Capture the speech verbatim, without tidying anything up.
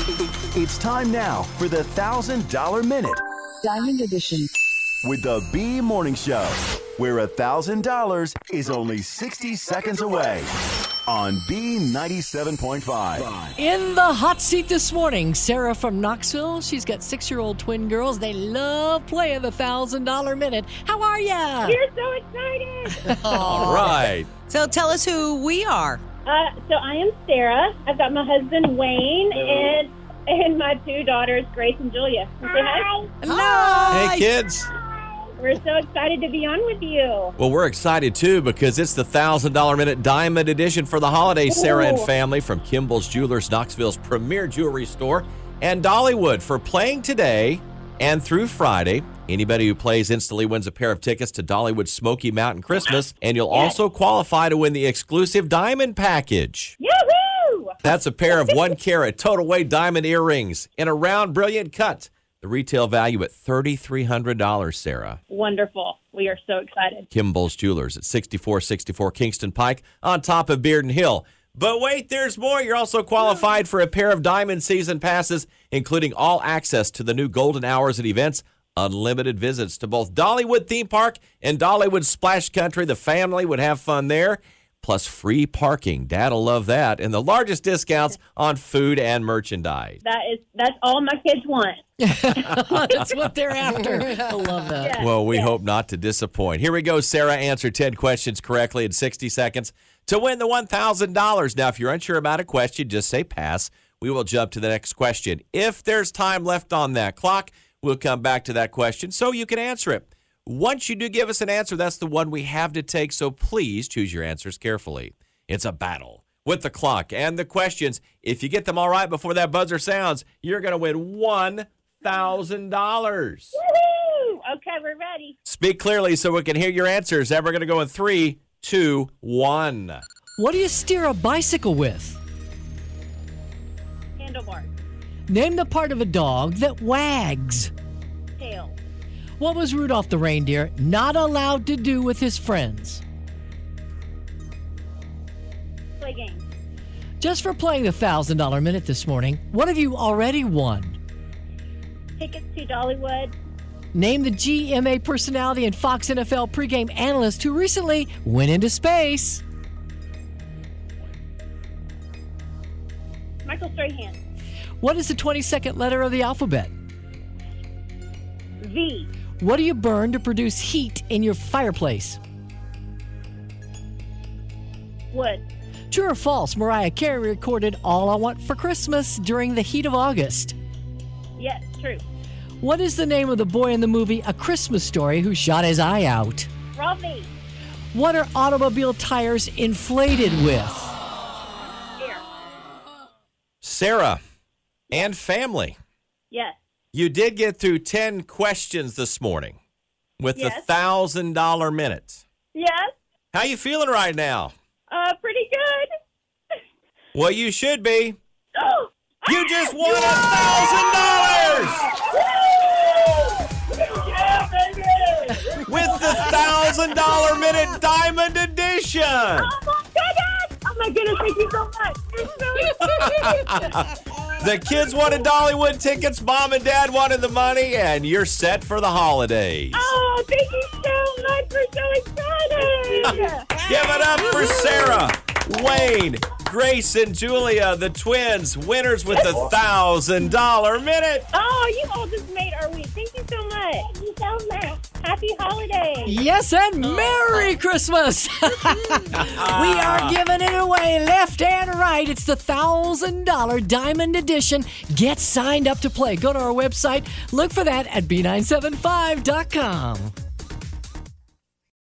It's time now for the one thousand dollar Minute. Diamond Edition. With the B Morning Show, where one thousand dollars is only sixty seconds away. On B ninety-seven point five. In the hot seat this morning, Sarah from Knoxville. She's got six-year-old twin girls. They love playing the one thousand dollar Minute. How are ya? You're so excited. All right. So tell us who we are. Uh, so I am Sarah. I've got my husband Wayne and and my two daughters Grace and Julia. Say hi. Hello. Hey, kids. We're so excited to be on with you. Well, we're excited, too, because it's the one thousand dollar Minute Diamond Edition for the holidays. Sarah and family from Kimball's Jewelers, Knoxville's premier jewelry store, and Dollywood for playing today and through Friday. Anybody who plays instantly wins a pair of tickets to Dollywood Smoky Mountain Christmas, and you'll Yes. also qualify to win the exclusive diamond package. Yahoo! That's a pair of one-carat total weight diamond earrings in a round, brilliant cut. The retail value at three thousand three hundred dollars, Sarah. Wonderful. We are so excited. Kimball's Jewelers at sixty-four sixty-four Kingston Pike on top of Bearden Hill. But wait, there's more. You're also qualified for a pair of diamond season passes, including all access to the new golden hours at events, unlimited visits to both Dollywood Theme Park and Dollywood Splash Country. The family would have fun there. Plus free parking. Dad'll love that. And the largest discounts on food and merchandise. That is that's all my kids want. That's what they're after. I love that. Yes, Well, we yes. hope not to disappoint. Here we go, Sarah. Answer ten questions correctly in sixty seconds to win the one thousand dollars. Now, if you're unsure about a question, just say pass. We will jump to the next question. If there's time left on that clock, we'll come back to that question so you can answer it. Once you do give us an answer, that's the one we have to take, so please choose your answers carefully. It's a battle with the clock and the questions. If you get them all right before that buzzer sounds, you're going to win one thousand dollars. Woohoo! Okay, we're ready. Speak clearly so we can hear your answers. And we're going to go in three, two, one. What do you steer a bicycle with? Handlebar. Name the part of a dog that wags. Tail. What was Rudolph the reindeer not allowed to do with his friends? Play games. Just for playing the one thousand dollar Minute this morning, what have you already won? Tickets to Dollywood. Name the G M A personality and Fox N F L pregame analyst who recently went into space. Michael Strahan. What is the twenty-second letter of the alphabet? V. What do you burn to produce heat in your fireplace? Wood. True or false, Mariah Carey recorded All I Want for Christmas during the heat of August. Yes, true. What is the name of the boy in the movie A Christmas Story who shot his eye out? Ravi. What are automobile tires inflated with? Air. Sarah and family. Yes. You did get through ten questions this morning with the Yes. one thousand dollar Minute. Yes. How you feeling right now? Uh, pretty good. Well, you should be. Oh. You just won one thousand dollars Yeah, baby. with the one thousand dollar Minute Diamond Edition. Oh my goodness! Oh my goodness! Thank you so much. You're so excited. The kids wanted Dollywood tickets, mom and dad wanted the money, and you're set for the holidays. Oh, thank you so much. We're so excited. Give it up for Sarah, Wayne, Grace, and Julia, the twins, winners with the one thousand dollar Minute. Oh, you all just made our week. Thank you so much. Thank you so much. Happy holidays. Yes, and Merry Christmas! We are giving it away left and right. It's the one thousand dollar Diamond Edition. Get signed up to play. Go to our website. Look for that at B nine seven five dot com.